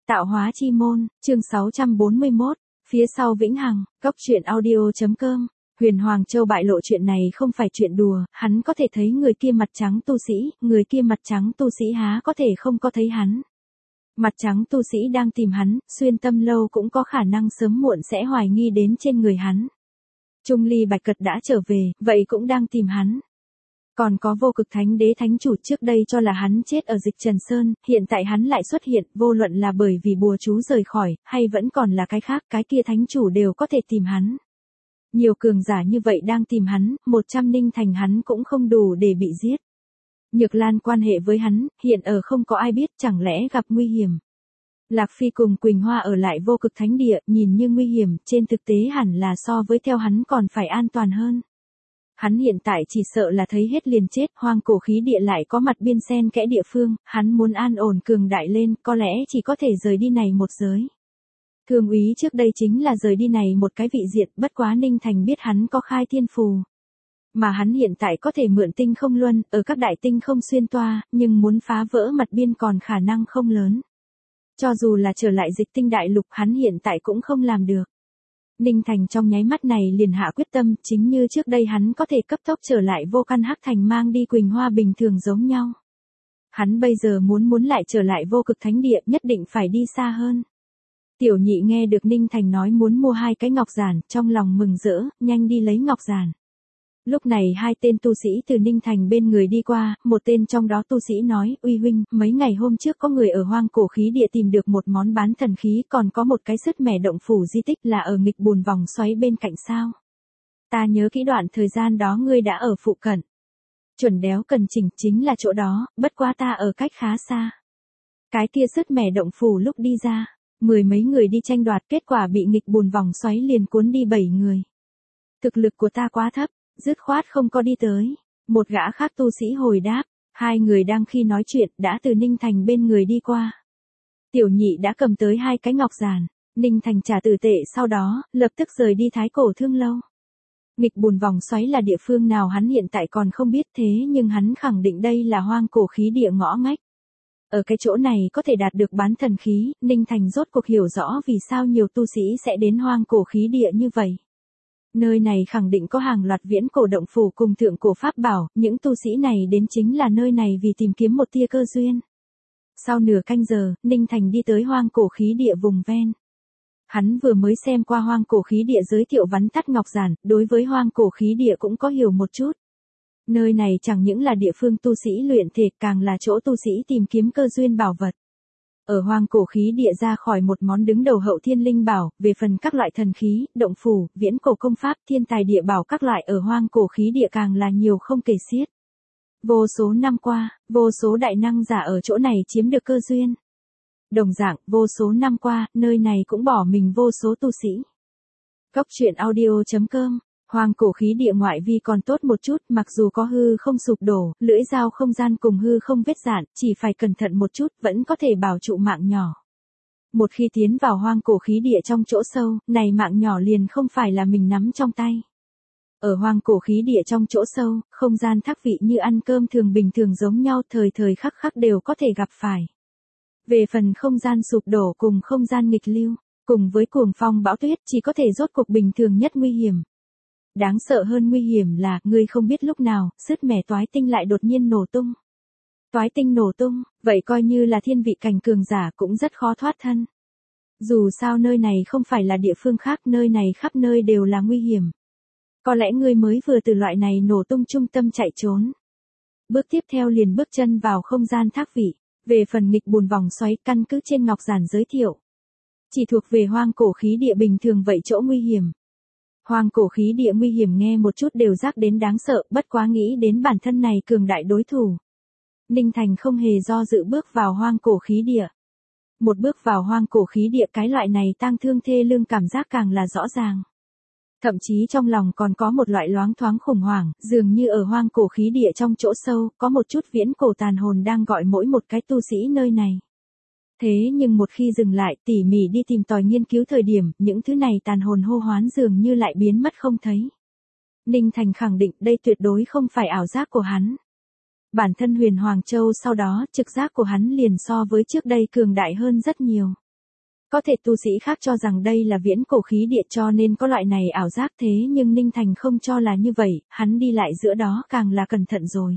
Tạo hóa chi môn, chương 641, phía sau vĩnh hằng, góc truyện audio.com. Huyền Hoàng Châu bại lộ chuyện này không phải chuyện đùa, hắn có thể thấy người kia mặt trắng tu sĩ, người kia mặt trắng tu sĩ há có thể không có thấy hắn. Mặt trắng tu sĩ đang tìm hắn, xuyên tâm lâu cũng có khả năng sớm muộn sẽ hoài nghi đến trên người hắn. Trung Ly Bạch Cật đã trở về, vậy cũng đang tìm hắn. Còn có Vô Cực Thánh Đế thánh chủ trước đây cho là hắn chết ở Dịch Trần Sơn, hiện tại hắn lại xuất hiện, vô luận là bởi vì bùa chú rời khỏi, hay vẫn còn là cái khác, cái kia thánh chủ đều có thể tìm hắn. Nhiều cường giả như vậy đang tìm hắn, 100 ninh thành hắn cũng không đủ để bị giết. Nhược Lan quan hệ với hắn, hiện ở không có ai biết, chẳng lẽ gặp nguy hiểm. Lạc Phi cùng Quỳnh Hoa ở lại Vô Cực Thánh Địa, nhìn như nguy hiểm, trên thực tế hẳn là so với theo hắn còn phải an toàn hơn. Hắn hiện tại chỉ sợ là thấy hết liền chết, hoang cổ khí địa lại có mặt biên xen kẽ địa phương, hắn muốn an ổn cường đại lên, có lẽ chỉ có thể rời đi này một giới. Thương úy trước đây chính là rời đi này một cái vị diện, bất quá Ninh Thành biết hắn có khai thiên phù. Mà hắn hiện tại có thể mượn tinh không luân, ở các đại tinh không xuyên toa, nhưng muốn phá vỡ mặt biên còn khả năng không lớn. Cho dù là trở lại Dịch Tinh đại lục hắn hiện tại cũng không làm được. Ninh Thành trong nháy mắt này liền hạ quyết tâm, chính như trước đây hắn có thể cấp tốc trở lại Vô Căn Hắc Thành mang đi Quỳnh Hoa bình thường giống nhau. Hắn bây giờ muốn lại trở lại Vô Cực Thánh Địa, nhất định phải đi xa hơn. Tiểu Nhị nghe được Ninh Thành nói muốn mua 2 cái ngọc giản, trong lòng mừng rỡ, nhanh đi lấy ngọc giản. Lúc này 2 tên tu sĩ từ Ninh Thành bên người đi qua, một tên trong đó tu sĩ nói, uy huynh, mấy ngày hôm trước có người ở hoang cổ khí địa tìm được một món bán thần khí, còn có một cái sứt mẻ động phủ di tích là ở nghịch bùn vòng xoáy bên cạnh sao. Ta nhớ kỹ đoạn thời gian đó ngươi đã ở phụ cận. Chuẩn đéo cần chỉnh chính là chỗ đó, bất quá ta ở cách khá xa. Cái kia sứt mẻ động phủ lúc đi ra, 10 mấy người đi tranh đoạt, kết quả bị nghịch bùn vòng xoáy liền cuốn đi 7 người. Thực lực của ta quá thấp, dứt khoát không có đi tới. Một gã khác tu sĩ hồi đáp, 2 người đang khi nói chuyện đã từ Ninh Thành bên người đi qua. Tiểu Nhị đã cầm tới 2 cái ngọc giản, Ninh Thành trả tử tệ sau đó, lập tức rời đi Thái Cổ Thương Lâu. Nghịch bùn vòng xoáy là địa phương nào hắn hiện tại còn không biết, thế nhưng hắn khẳng định đây là hoang cổ khí địa ngõ ngách. Ở cái chỗ này có thể đạt được bán thần khí, Ninh Thành rốt cuộc hiểu rõ vì sao nhiều tu sĩ sẽ đến hoang cổ khí địa như vậy. Nơi này khẳng định có hàng loạt viễn cổ động phủ cùng thượng cổ pháp bảo, những tu sĩ này đến chính là nơi này vì tìm kiếm một tia cơ duyên. Sau nửa canh giờ, Ninh Thành đi tới hoang cổ khí địa vùng ven. Hắn vừa mới xem qua hoang cổ khí địa giới thiệu vắn tắt ngọc giản, đối với hoang cổ khí địa cũng có hiểu một chút. Nơi này chẳng những là địa phương tu sĩ luyện thể, càng là chỗ tu sĩ tìm kiếm cơ duyên bảo vật. Ở hoang cổ khí địa ra khỏi một món đứng đầu hậu thiên linh bảo, về phần các loại thần khí, động phủ, viễn cổ công pháp, thiên tài địa bảo các loại ở hoang cổ khí địa càng là nhiều không kể xiết. Vô số năm qua, vô số đại năng giả ở chỗ này chiếm được cơ duyên. Đồng dạng, vô số năm qua, nơi này cũng bỏ mình vô số tu sĩ. Góc truyện audio.com. Hoang cổ khí địa ngoại vi còn tốt một chút, mặc dù có hư không sụp đổ, lưỡi dao không gian cùng hư không vết dạn, chỉ phải cẩn thận một chút, vẫn có thể bảo trụ mạng nhỏ. Một khi tiến vào hoang cổ khí địa trong chỗ sâu, này mạng nhỏ liền không phải là mình nắm trong tay. Ở hoang cổ khí địa trong chỗ sâu, không gian thác vị như ăn cơm thường bình thường giống nhau, thời thời khắc khắc đều có thể gặp phải. Về phần không gian sụp đổ cùng không gian nghịch lưu, cùng với cuồng phong bão tuyết chỉ có thể rốt cuộc bình thường nhất nguy hiểm. Đáng sợ hơn nguy hiểm là, ngươi không biết lúc nào, sứt mẻ toái tinh lại đột nhiên nổ tung. Toái tinh nổ tung, vậy coi như là thiên vị cảnh cường giả cũng rất khó thoát thân. Dù sao nơi này không phải là địa phương khác, nơi này khắp nơi đều là nguy hiểm. Có lẽ ngươi mới vừa từ loại này nổ tung trung tâm chạy trốn. Bước tiếp theo liền bước chân vào không gian thác vị, về phần nghịch bùn vòng xoáy căn cứ trên ngọc giản giới thiệu. Chỉ thuộc về hoang cổ khí địa bình thường vậy chỗ nguy hiểm. Hoang cổ khí địa nguy hiểm nghe một chút đều rắc đến đáng sợ, bất quá nghĩ đến bản thân này cường đại đối thủ. Ninh Thành không hề do dự bước vào hoang cổ khí địa. Một bước vào hoang cổ khí địa cái loại này tang thương thê lương cảm giác càng là rõ ràng. Thậm chí trong lòng còn có một loại loáng thoáng khủng hoảng, dường như ở hoang cổ khí địa trong chỗ sâu, có một chút viễn cổ tàn hồn đang gọi mỗi một cái tu sĩ nơi này. Thế nhưng một khi dừng lại tỉ mỉ đi tìm tòi nghiên cứu thời điểm, những thứ này tàn hồn hô hoán dường như lại biến mất không thấy. Ninh Thành khẳng định đây tuyệt đối không phải ảo giác của hắn. Bản thân Huyền Hoàng Châu sau đó, trực giác của hắn liền so với trước đây cường đại hơn rất nhiều. Có thể tu sĩ khác cho rằng đây là viễn cổ khí địa cho nên có loại này ảo giác, thế nhưng Ninh Thành không cho là như vậy, hắn đi lại giữa đó càng là cẩn thận rồi.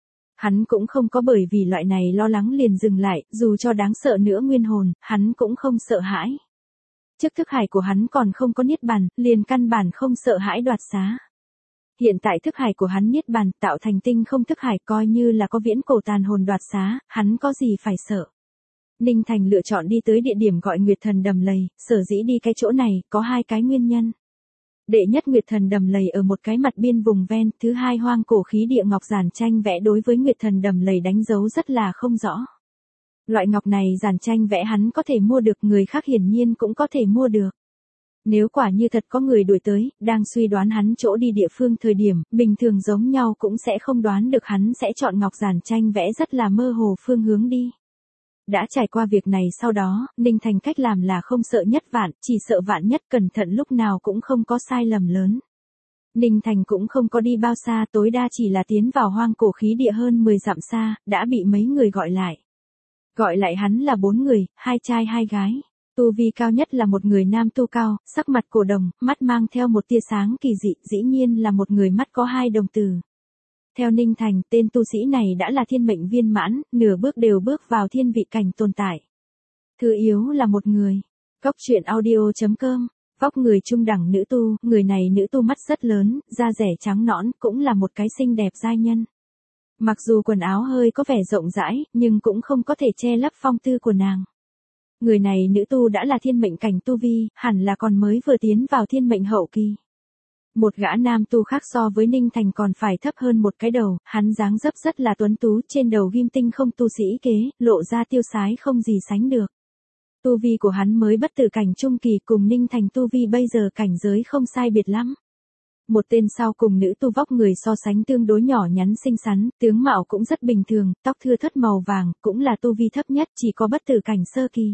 Hắn cũng không có bởi vì loại này lo lắng liền dừng lại, dù cho đáng sợ nữa nguyên hồn, hắn cũng không sợ hãi. Trước thức hải của hắn còn không có niết bàn, liền căn bản không sợ hãi đoạt xá. Hiện tại thức hải của hắn niết bàn, tạo thành tinh không thức hải, coi như là có viễn cổ tàn hồn đoạt xá, hắn có gì phải sợ. Ninh Thành lựa chọn đi tới địa điểm gọi Nguyệt Thần Đầm Lầy, sở dĩ đi cái chỗ này, có hai cái nguyên nhân. Đệ nhất, Nguyệt Thần Đầm Lầy ở một cái mặt biên vùng ven, thứ hai, hoang cổ khí địa ngọc giản tranh vẽ đối với Nguyệt Thần Đầm Lầy đánh dấu rất là không rõ. Loại ngọc này giản tranh vẽ hắn có thể mua được, người khác hiển nhiên cũng có thể mua được. Nếu quả như thật có người đuổi tới, đang suy đoán hắn chỗ đi địa phương thời điểm, bình thường giống nhau cũng sẽ không đoán được hắn sẽ chọn ngọc giản tranh vẽ rất là mơ hồ phương hướng đi. Đã trải qua việc này sau đó, Ninh Thành cách làm là không sợ nhất vạn, chỉ sợ vạn nhất, cẩn thận lúc nào cũng không có sai lầm lớn. Ninh Thành cũng không có đi bao xa, tối đa chỉ là tiến vào hoang cổ khí địa hơn 10 dặm xa, đã bị mấy người gọi lại. Gọi lại hắn là 4 người, 2 trai 2 gái. Tu vi cao nhất là một người nam tu cao, sắc mặt cổ đồng, mắt mang theo một tia sáng kỳ dị, dĩ nhiên là một người mắt có 2 đồng tử. Theo Ninh Thành, tên tu sĩ này đã là thiên mệnh viên mãn, nửa bước đều bước vào thiên vị cảnh tồn tại. Thứ yếu là một người. Góc truyện audio.com, vóc người trung đẳng nữ tu, người này nữ tu mắt rất lớn, da rẻ trắng nõn, cũng là một cái xinh đẹp giai nhân. Mặc dù quần áo hơi có vẻ rộng rãi, nhưng cũng không có thể che lấp phong tư của nàng. Người này nữ tu đã là thiên mệnh cảnh tu vi, hẳn là còn mới vừa tiến vào thiên mệnh hậu kỳ. Một gã nam tu khác so với Ninh Thành còn phải thấp hơn một cái đầu, hắn dáng dấp rất là tuấn tú, trên đầu ghim tinh không tu sĩ kế, lộ ra tiêu sái không gì sánh được. Tu vi của hắn mới bất tử cảnh trung kỳ, cùng Ninh Thành tu vi bây giờ cảnh giới không sai biệt lắm. Một tên sau cùng nữ tu vóc người so sánh tương đối nhỏ nhắn xinh xắn, tướng mạo cũng rất bình thường, tóc thưa thớt màu vàng, cũng là tu vi thấp nhất, chỉ có bất tử cảnh sơ kỳ.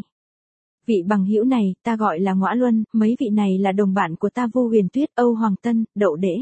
Vị bằng hữu này, ta gọi là Ngõa Luân, mấy vị này là đồng bạn của ta Vu Huyền Tuyết, Âu Hoàng Tân, Đậu Đễ.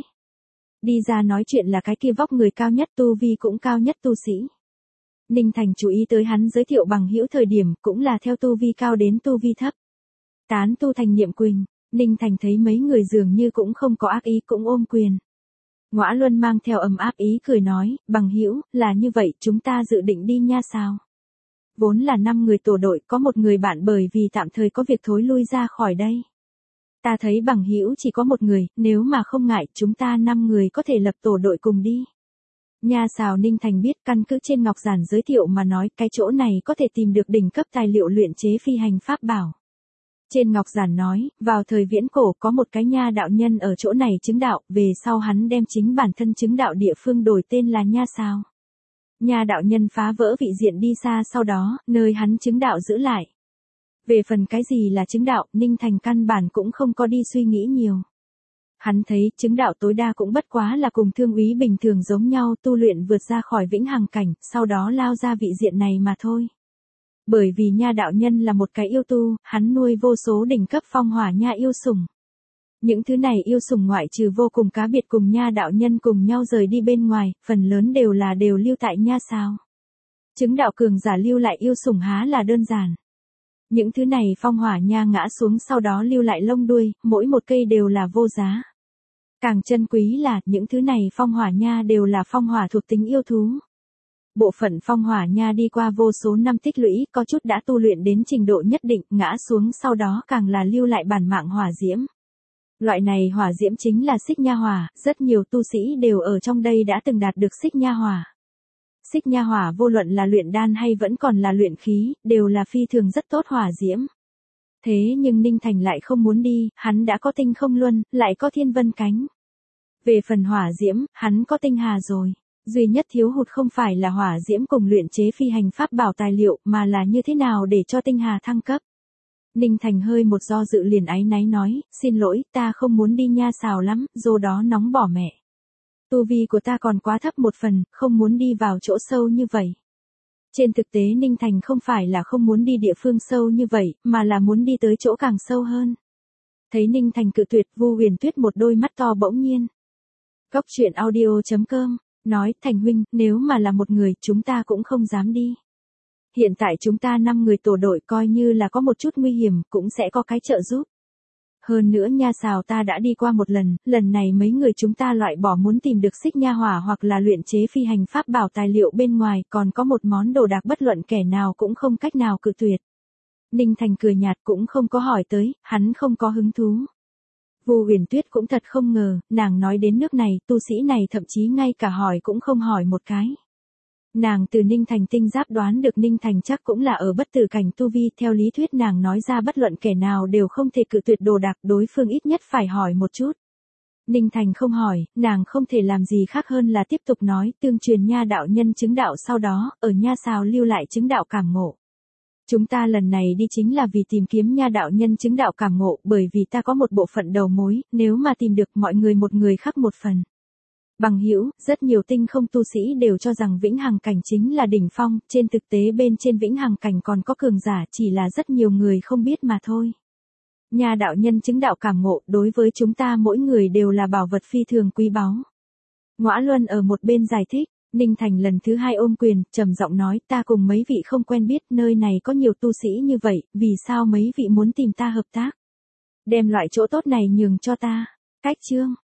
Đi ra nói chuyện là cái kia vóc người cao nhất, tu vi cũng cao nhất tu sĩ. Ninh Thành chú ý tới hắn giới thiệu bằng hữu thời điểm, cũng là theo tu vi cao đến tu vi thấp. Tán tu Thành Niệm Quỳnh, Ninh Thành thấy mấy người dường như cũng không có ác ý, cũng ôm quyền. Ngõa Luân mang theo ấm áp ý cười nói, bằng hữu, là như vậy, chúng ta dự định đi nha sao? Vốn là 5 người tổ đội, có một người bạn bởi vì tạm thời có việc thối lui ra khỏi đây. Ta thấy bằng hữu chỉ có một người, nếu mà không ngại, chúng ta 5 người có thể lập tổ đội cùng đi. Nha sao? Ninh Thành biết, căn cứ trên ngọc giản giới thiệu mà nói, cái chỗ này có thể tìm được đỉnh cấp tài liệu luyện chế phi hành pháp bảo. Trên ngọc giản nói, vào thời viễn cổ có một cái nha đạo nhân ở chỗ này chứng đạo, về sau hắn đem chính bản thân chứng đạo địa phương đổi tên là nha sao. Nha đạo nhân phá vỡ vị diện đi xa, sau đó, nơi hắn chứng đạo giữ lại. Về phần cái gì là chứng đạo, Ninh Thành căn bản cũng không có đi suy nghĩ nhiều. Hắn thấy chứng đạo tối đa cũng bất quá là cùng thương úy bình thường giống nhau, tu luyện vượt ra khỏi vĩnh hằng cảnh, sau đó lao ra vị diện này mà thôi. Bởi vì nha đạo nhân là một cái yêu tu, hắn nuôi vô số đỉnh cấp phong hỏa nha yêu sủng. Những thứ này yêu sủng ngoại trừ vô cùng cá biệt cùng nha đạo nhân cùng nhau rời đi bên ngoài, phần lớn đều lưu tại nha sao. Chứng đạo cường giả lưu lại yêu sủng há là đơn giản. Những thứ này phong hỏa nha ngã xuống sau đó lưu lại lông đuôi, mỗi một cây đều là vô giá. Càng chân quý là, những thứ này phong hỏa nha đều là phong hỏa thuộc tính yêu thú. Bộ phận phong hỏa nha đi qua vô số năm tích lũy, có chút đã tu luyện đến trình độ nhất định, ngã xuống sau đó càng là lưu lại bản mạng hỏa diễm. Loại này hỏa diễm chính là xích nha hỏa, rất nhiều tu sĩ đều ở trong đây đã từng đạt được xích nha hỏa. Xích nha hỏa vô luận là luyện đan hay vẫn còn là luyện khí, đều là phi thường rất tốt hỏa diễm. Thế nhưng Ninh Thành lại không muốn đi, hắn đã có tinh không luân, lại có thiên vân cánh. Về phần hỏa diễm, hắn có tinh hà rồi. Duy nhất thiếu hụt không phải là hỏa diễm cùng luyện chế phi hành pháp bảo tài liệu, mà là như thế nào để cho tinh hà thăng cấp. Ninh Thành hơi một do dự liền áy náy nói, xin lỗi, ta không muốn đi nha xào lắm, dô đó nóng bỏ mẹ. Tu vi của ta còn quá thấp một phần, không muốn đi vào chỗ sâu như vậy. Trên thực tế Ninh Thành không phải là không muốn đi địa phương sâu như vậy, mà là muốn đi tới chỗ càng sâu hơn. Thấy Ninh Thành cự tuyệt, Vu Huyền Tuyết một đôi mắt to bỗng nhiên. Góc truyện audio.com, nói, Thành huynh, nếu mà là một người, chúng ta cũng không dám đi. Hiện tại chúng ta 5 người tổ đội coi như là có một chút nguy hiểm cũng sẽ có cái trợ giúp. Hơn nữa nha xào ta đã đi qua một lần này mấy người chúng ta loại bỏ muốn tìm được xích nha hỏa hoặc là luyện chế phi hành pháp bảo tài liệu bên ngoài, còn có một món đồ đạc bất luận kẻ nào cũng không cách nào cự tuyệt. Ninh Thành cười nhạt cũng không có hỏi tới, hắn không có hứng thú. Vu Huyền Tuyết cũng thật không ngờ, nàng nói đến nước này, tu sĩ này thậm chí ngay cả hỏi cũng không hỏi một cái. Nàng từ Ninh Thành tinh giáp đoán được Ninh Thành chắc cũng là ở bất tử cảnh tu vi, theo lý thuyết nàng nói ra bất luận kẻ nào đều không thể cự tuyệt đồ đạc, đối phương ít nhất phải hỏi một chút. Ninh Thành không hỏi, nàng không thể làm gì khác hơn là tiếp tục nói, tương truyền nha đạo nhân chứng đạo sau đó, ở nha xào lưu lại chứng đạo cảm ngộ. Chúng ta lần này đi chính là vì tìm kiếm nha đạo nhân chứng đạo cảm ngộ, bởi vì ta có một bộ phận đầu mối, nếu mà tìm được mọi người một người khác một phần. Bằng hữu, rất nhiều tinh không tu sĩ đều cho rằng vĩnh hằng cảnh chính là đỉnh phong, trên thực tế bên trên vĩnh hằng cảnh còn có cường giả, chỉ là rất nhiều người không biết mà thôi. Nha đạo nhân chứng đạo cảm ngộ đối với chúng ta mỗi người đều là bảo vật phi thường quý báu. Ngõa Luân ở một bên giải thích. Ninh Thành lần thứ 2 ôm quyền, trầm giọng nói, ta cùng mấy vị không quen biết, nơi này có nhiều tu sĩ như vậy, vì sao mấy vị muốn tìm ta hợp tác? Đem loại chỗ tốt này nhường cho ta. Cách chương